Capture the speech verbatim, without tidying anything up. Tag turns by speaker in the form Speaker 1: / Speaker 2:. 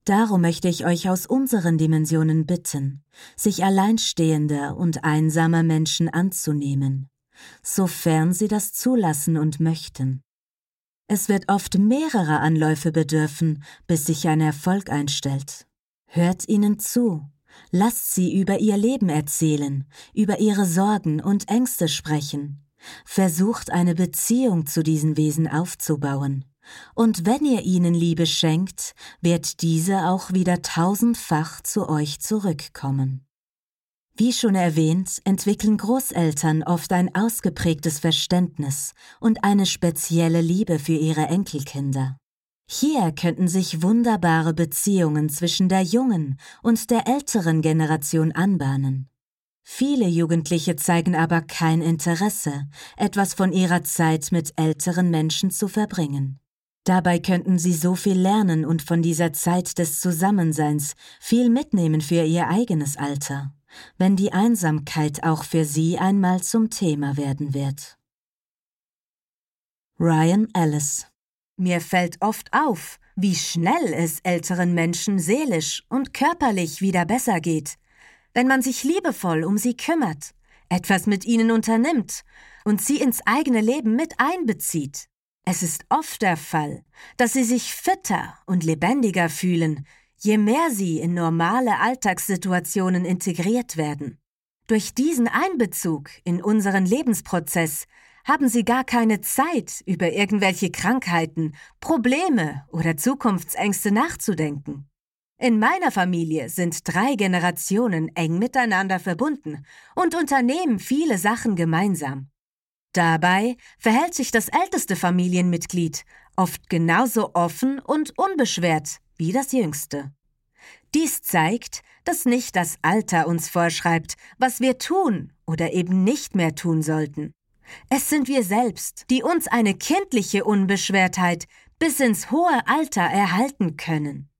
Speaker 1: Darum möchte ich euch aus unseren Dimensionen bitten, sich alleinstehender und einsamer Menschen anzunehmen, sofern sie das zulassen und möchten. Es wird oft mehrerer Anläufe bedürfen, bis sich ein Erfolg einstellt. Hört ihnen zu, lasst sie über ihr Leben erzählen, über ihre Sorgen und Ängste sprechen. Versucht eine Beziehung zu diesen Wesen aufzubauen. Und wenn ihr ihnen Liebe schenkt, wird diese auch wieder tausendfach zu euch zurückkommen. Wie schon erwähnt, entwickeln Großeltern oft ein ausgeprägtes Verständnis und eine spezielle Liebe für ihre Enkelkinder. Hier könnten sich wunderbare Beziehungen zwischen der jungen und der älteren Generation anbahnen. Viele Jugendliche zeigen aber kein Interesse, etwas von ihrer Zeit mit älteren Menschen zu verbringen. Dabei könnten sie so viel lernen und von dieser Zeit des Zusammenseins viel mitnehmen für ihr eigenes Alter, wenn die Einsamkeit auch für sie einmal zum Thema werden wird. Ryan Ellis. Mir fällt oft auf, wie schnell es älteren Menschen seelisch und körperlich wieder besser geht, wenn man sich liebevoll um sie kümmert, etwas mit ihnen unternimmt und sie ins eigene Leben mit einbezieht. Es ist oft der Fall, dass sie sich fitter und lebendiger fühlen, je mehr sie in normale Alltagssituationen integriert werden. Durch diesen Einbezug in unseren Lebensprozess haben sie gar keine Zeit, über irgendwelche Krankheiten, Probleme oder Zukunftsängste nachzudenken. In meiner Familie sind drei Generationen eng miteinander verbunden und unternehmen viele Sachen gemeinsam. Dabei verhält sich das älteste Familienmitglied oft genauso offen und unbeschwert wie das jüngste. Dies zeigt, dass nicht das Alter uns vorschreibt, was wir tun oder eben nicht mehr tun sollten. Es sind wir selbst, die uns eine kindliche Unbeschwertheit bis ins hohe Alter erhalten können.